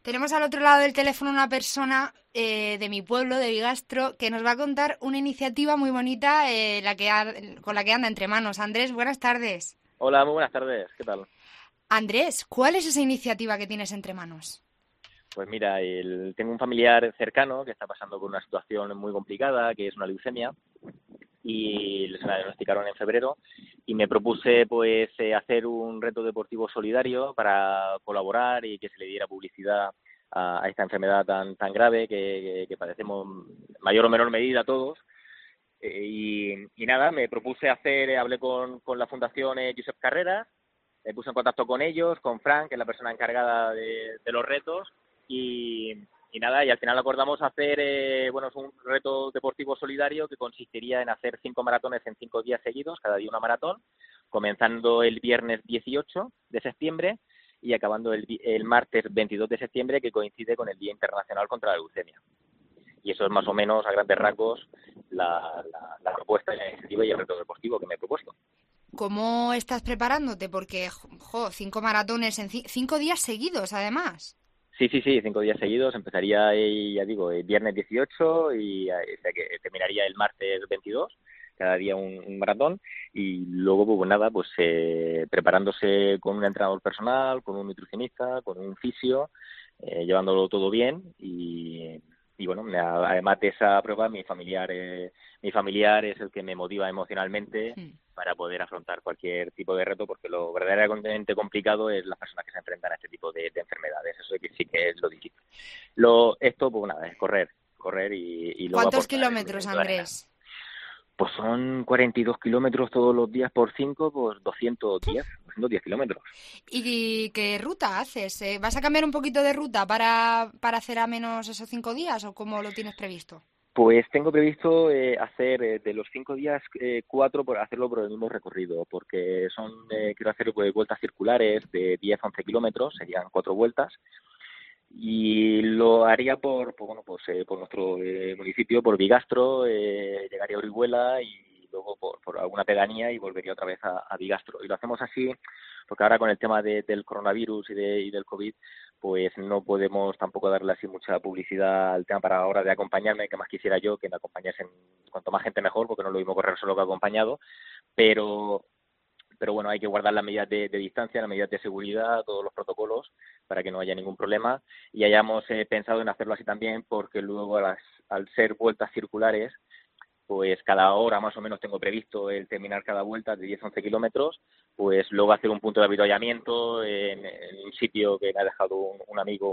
Tenemos al otro lado del teléfono una persona de mi pueblo, de Bigastro, que nos va a contar una iniciativa muy bonita con la que anda entre manos. Andrés, buenas tardes. Hola, muy buenas tardes. ¿Qué tal? Andrés, ¿cuál es esa iniciativa que tienes entre manos? Pues mira, tengo un familiar cercano que está pasando por una situación muy complicada, que es una leucemia, y se la diagnosticaron en febrero, y me propuse pues hacer un reto deportivo solidario para colaborar y que se le diera publicidad a esta enfermedad tan grave que padecemos en mayor o menor medida todos. Y nada, me propuse hablé con la Fundación Josep Carreras. Me puse en contacto con ellos, con Frank, que es la persona encargada de los retos, y, y nada, y al final acordamos hacer, es un reto deportivo solidario que consistiría en hacer 5 maratones en 5 días seguidos, cada día una maratón, comenzando el viernes 18 de septiembre y acabando el martes 22 de septiembre, que coincide con el Día Internacional contra la Leucemia. Y eso es más o menos, a grandes rasgos, la propuesta, la iniciativa y el reto deportivo que me he propuesto. ¿Cómo estás preparándote? Porque, 5 maratones en 5 días seguidos, además. Sí, 5 días seguidos. Empezaría, ya digo, el viernes 18 o sea, que terminaría el martes 22, cada día un maratón. Y luego, pues nada, pues preparándose con un entrenador personal, con un nutricionista, con un fisio, llevándolo todo bien. Y bueno, además de esa prueba, mi familiar es el que me motiva emocionalmente Hmm. para poder afrontar cualquier tipo de reto, porque lo verdaderamente complicado es las personas que se enfrentan a este tipo de enfermedades. Eso sí que es lo difícil. Esto, pues nada, es correr y luego ¿Cuántos aportar el kilómetros, granito de arena. Andrés? Pues son 42 kilómetros todos los días por 5, pues 210 kilómetros. ¿Y qué ruta haces? ¿Vas a cambiar un poquito de ruta para hacer a menos esos 5 días o cómo lo tienes previsto? Pues tengo previsto hacer de los 5 días, 4 por hacerlo por el mismo recorrido, porque quiero hacer vueltas circulares de 10-11 kilómetros, serían 4 vueltas, y lo haría por nuestro municipio, por Bigastro, llegaría a Orihuela y luego por alguna pedanía y volvería otra vez a Bigastro. Y lo hacemos así porque ahora con el tema del coronavirus y del COVID, pues no podemos tampoco darle así mucha publicidad al tema para ahora de acompañarme, que más quisiera yo que me acompañasen cuanto más gente mejor, porque no es lo mismo correr solo que acompañado, pero bueno, hay que guardar las medidas de distancia, las medidas de seguridad, todos los protocolos para que no haya ningún problema, y hayamos pensado en hacerlo así también porque luego al ser vueltas circulares, pues cada hora más o menos tengo previsto el terminar cada vuelta de 10-11 kilómetros, pues luego hacer un punto de avituallamiento en un sitio que me ha dejado un amigo,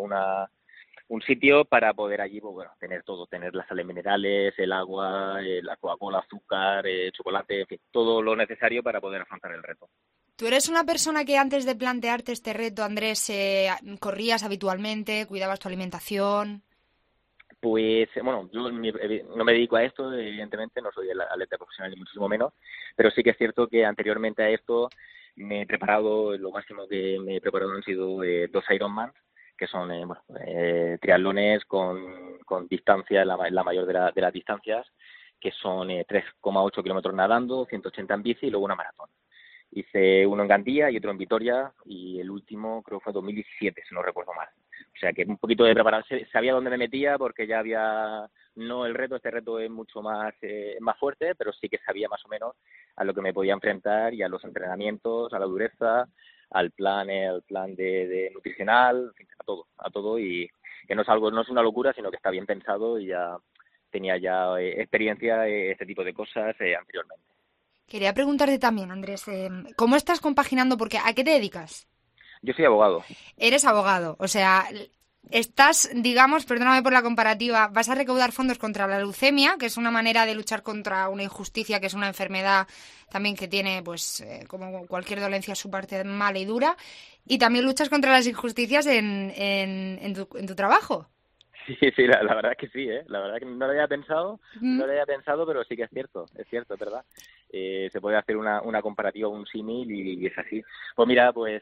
un sitio para poder allí, pues bueno, tener todo, tener las sales minerales, el agua, la Coca-Cola, azúcar, chocolate, en fin, todo lo necesario para poder afrontar el reto. ¿Tú eres una persona que antes de plantearte este reto, Andrés, corrías habitualmente, cuidabas tu alimentación? Pues, bueno, yo no me dedico a esto, evidentemente, no soy el atleta profesional ni muchísimo menos, pero sí que es cierto que anteriormente a esto me he preparado, lo máximo que me he preparado han sido 2 Ironman, que son triatlones con distancia, la mayor de las distancias, que son 3,8 kilómetros nadando, 180 en bici y luego una maratón. Hice uno en Gandía y otro en Vitoria y el último creo que fue 2017, si no recuerdo mal. O sea que un poquito de preparación, sabía dónde me metía porque ya había, no el reto, este reto es mucho más fuerte, pero sí que sabía más o menos a lo que me podía enfrentar y a los entrenamientos, a la dureza, al plan de nutricional, en fin, a todo, y que no es una locura, sino que está bien pensado y ya tenía ya experiencia este tipo de cosas anteriormente. Quería preguntarte también, Andrés, ¿cómo estás compaginando? Porque ¿a qué te dedicas? Yo soy abogado. Eres abogado, o sea, estás, digamos, perdóname por la comparativa, vas a recaudar fondos contra la leucemia, que es una manera de luchar contra una injusticia, que es una enfermedad también que tiene, pues, como cualquier dolencia, su parte mala y dura, y también luchas contra las injusticias en tu trabajo. Sí, la verdad es que sí, ¿eh? La verdad que no lo había pensado, Mm. pero sí que es cierto, es verdad. Se puede hacer una comparativa, un símil y es así. Pues mira, pues,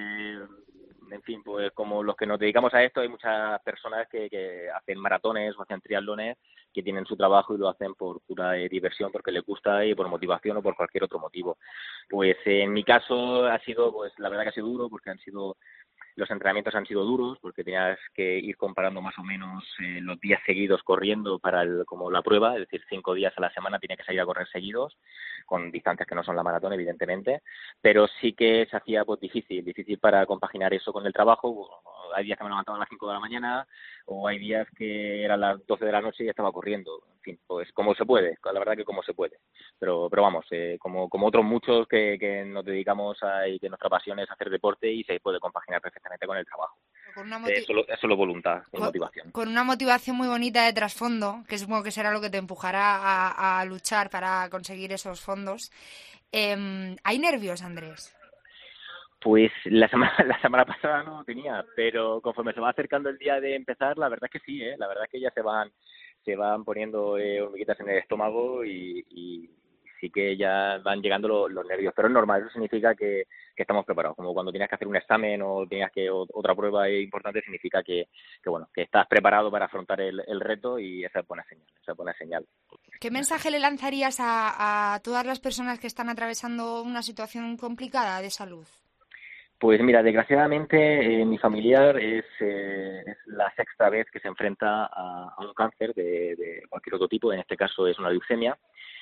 en fin, pues como los que nos dedicamos a esto, hay muchas personas que hacen maratones o hacen triatlones que tienen su trabajo y lo hacen por pura diversión, porque les gusta y por motivación o por cualquier otro motivo. Pues en mi caso ha sido, pues la verdad que ha sido duro porque han sido Los entrenamientos han sido duros porque tenías que ir comparando más o menos los días seguidos corriendo para como la prueba, es decir, 5 días a la semana tenía que salir a correr seguidos, con distancias que no son la maratón, evidentemente, pero sí que se hacía pues difícil para compaginar eso con el trabajo. Hay días que me levantaba a las 5 de la mañana o hay días que eran las 12 de la noche y estaba corriendo. En fin, pues como se puede, la verdad que como se puede. Pero vamos, como otros muchos que nos dedicamos y que nuestra pasión es hacer deporte y se puede compaginar perfectamente con el trabajo. Con una Es solo voluntad y motivación. Con una motivación muy bonita de trasfondo, que supongo que será lo que te empujará a luchar para conseguir esos fondos. ¿Hay nervios, Andrés? Pues la semana pasada no tenía, pero conforme se va acercando el día de empezar, la verdad es que sí, la verdad es que ya se van poniendo hormiguitas en el estómago y sí que ya van llegando los nervios, pero es normal, eso significa que estamos preparados, como cuando tienes que hacer un examen o tenías que otra prueba importante, significa que bueno, que estás preparado para afrontar el reto y esa es buena señal. ¿Qué mensaje le lanzarías a todas las personas que están atravesando una situación complicada de salud? Pues mira, desgraciadamente mi familiar es la sexta vez que se enfrenta a un cáncer de cualquier otro tipo, en este caso es una leucemia,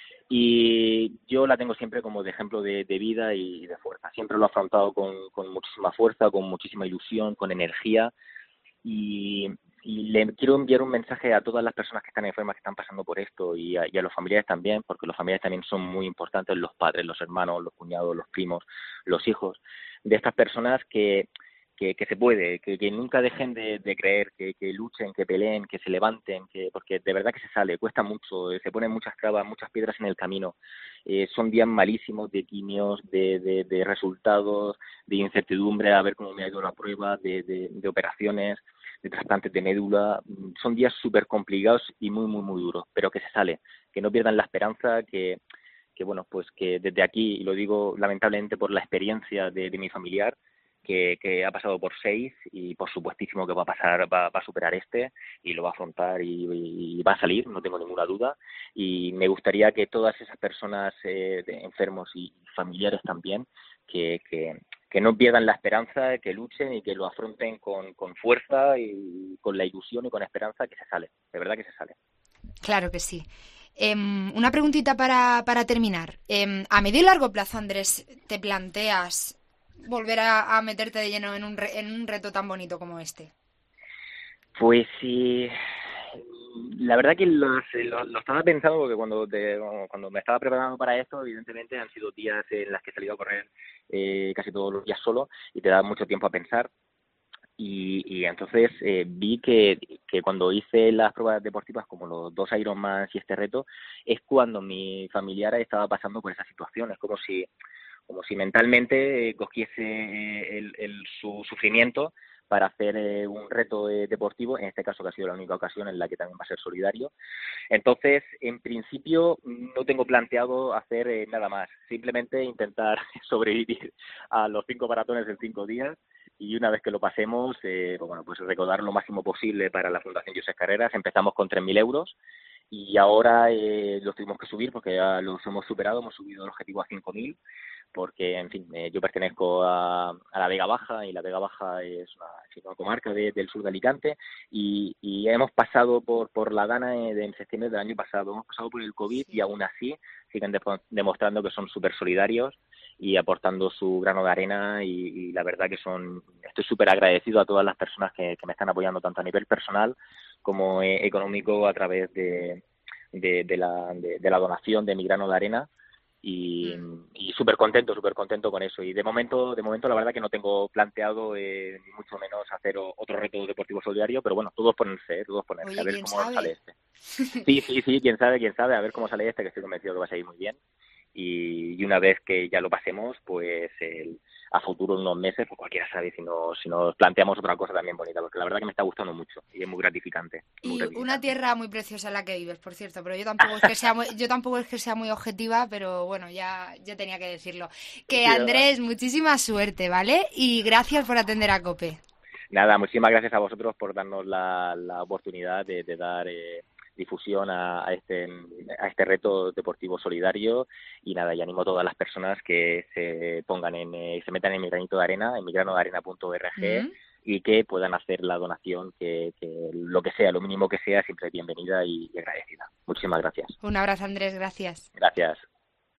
y yo la tengo siempre como de ejemplo de vida y de fuerza. Siempre lo he afrontado con muchísima fuerza, con muchísima ilusión, con energía, y, y le quiero enviar un mensaje a todas las personas que están enfermas, que están pasando por esto, y a los familiares también, porque los familiares también son muy importantes, los padres, los hermanos, los cuñados, los primos, los hijos, de estas personas que se puede, que nunca dejen de creer, que luchen, que peleen, que se levanten, porque de verdad que se sale, cuesta mucho, se ponen muchas trabas, muchas piedras en el camino, son días malísimos de quimios, de resultados, de incertidumbre, a ver cómo me ha ido la prueba, de operaciones, de trasplantes de médula, son días súper complicados y muy duros, pero que se sale, que no pierdan la esperanza, que bueno, pues que desde aquí, y lo digo lamentablemente por la experiencia de mi familiar, que ha pasado por 6 y por supuestísimo que va a pasar, va a superar y lo va a afrontar y va a salir, no tengo ninguna duda, y me gustaría que todas esas personas enfermos y familiares también, que no pierdan la esperanza, que luchen y que lo afronten con fuerza y con la ilusión y con esperanza, que se sale, de verdad que se sale. Claro que sí. Una preguntita para terminar. ¿A medio y largo plazo, Andrés, te planteas volver a meterte de lleno en un reto tan bonito como este? Pues sí, la verdad que lo estaba pensando porque cuando me estaba preparando para esto, evidentemente han sido días en los que he salido a correr casi todos los días solo y te da mucho tiempo a pensar. Y entonces vi que cuando hice las pruebas deportivas como los 2 Ironman y este reto, es cuando mi familiar estaba pasando por esa situación. Es como si mentalmente cogiese su sufrimiento para hacer un reto deportivo, en este caso que ha sido la única ocasión en la que también va a ser solidario. Entonces, en principio, no tengo planteado hacer nada más, simplemente intentar sobrevivir a los 5 maratones en 5 días y una vez que lo pasemos, pues recaudar lo máximo posible para la Fundación Josep Carreras. Empezamos con 3.000 euros y ahora los tuvimos que subir porque ya los hemos superado, hemos subido el objetivo a 5.000 porque, en fin, yo pertenezco a la Vega Baja y la Vega Baja es una comarca del sur de Alicante y hemos pasado por la Dana en septiembre del año pasado, hemos pasado por el COVID y aún así siguen demostrando que son súper solidarios y aportando su grano de arena y la verdad que estoy súper agradecido a todas las personas que me están apoyando tanto a nivel personal como económico a través de la donación de mi grano de arena y súper contento con eso. Y de momento la verdad que no tengo planteado ni mucho menos hacer otro reto deportivo solidario, pero bueno, todos ponerse, Oye, a ver ¿quién cómo sabe? sale este. Sí, quién sabe, a ver cómo sale este, que estoy convencido que va a salir muy bien. Y una vez que ya lo pasemos, pues a futuro, en unos meses, pues cualquiera sabe si nos planteamos otra cosa también bonita, porque la verdad que me está gustando mucho y es muy gratificante. Y una tierra muy preciosa en la que vives, por cierto, pero yo tampoco es que sea muy objetiva, pero bueno, ya tenía que decirlo. Que Sí, Andrés, muchísima suerte, ¿vale? Y gracias por atender a COPE. nada, muchísimas gracias a vosotros por darnos la oportunidad de dar difusión a este reto deportivo solidario y nada, y animo a todas las personas que se pongan se metan en mi granito de arena, en migranodearena.org y que puedan hacer la donación, que lo que sea, lo mínimo que sea, siempre es bienvenida y agradecida. Muchísimas gracias. Un abrazo, Andrés, gracias. Gracias.